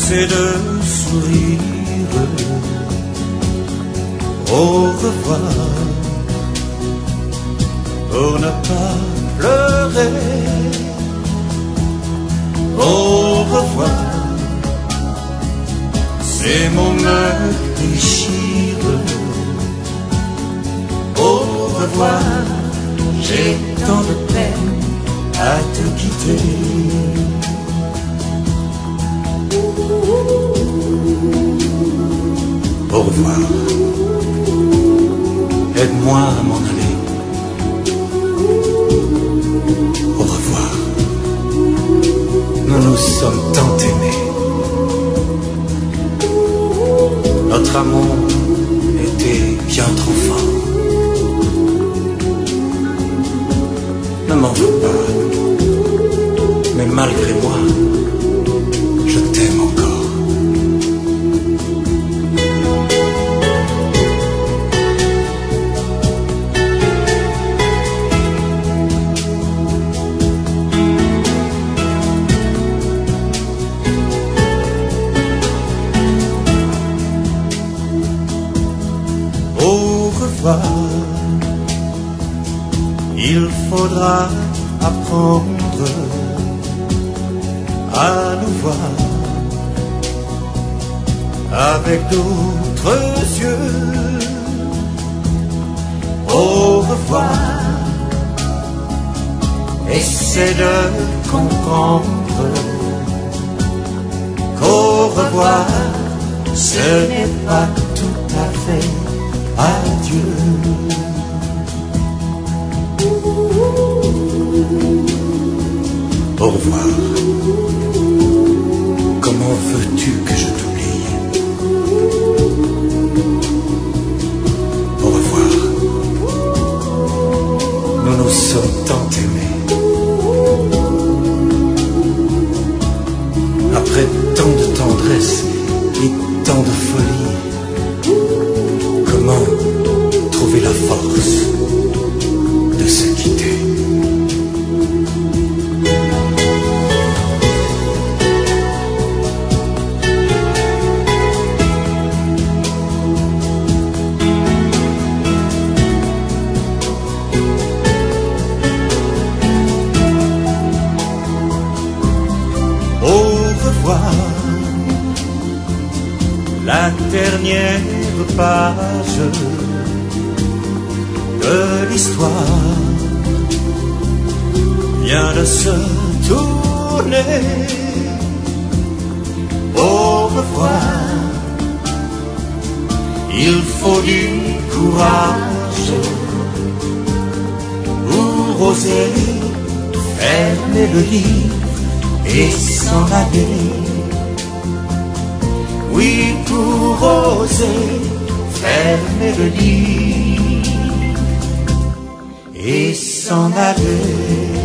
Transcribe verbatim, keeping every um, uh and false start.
c'est de sourire. Au revoir, pour ne pas pleurer. Au revoir, ces mots me déchirent. Au revoir, j'ai tant de peine à te quitter. Au revoir, aide-moi à m'en aller. Au revoir, nous nous sommes tant aimés. Notre amour était bien trop fort. Ne m'en veux pas, mais malgré moi, je t'aime encore. Au revoir, il faudra apprendre à nous voir avec d'autres yeux. Au revoir, essaie de comprendre qu'au revoir, ce n'est pas tout à fait adieu. Au revoir. Comment veux-tu que je t'oublie? Au revoir. Nous nous sommes tant aimés. Après tant de tendresse et tant de folie, comment trouver la force de se quitter? Au revoir, la dernière page de l'histoire vient de se tourner. Au revoir, il faut du courage pour oser fermer le livre et s'en aller. Oui, pour oser fermer le livre et s'en aller.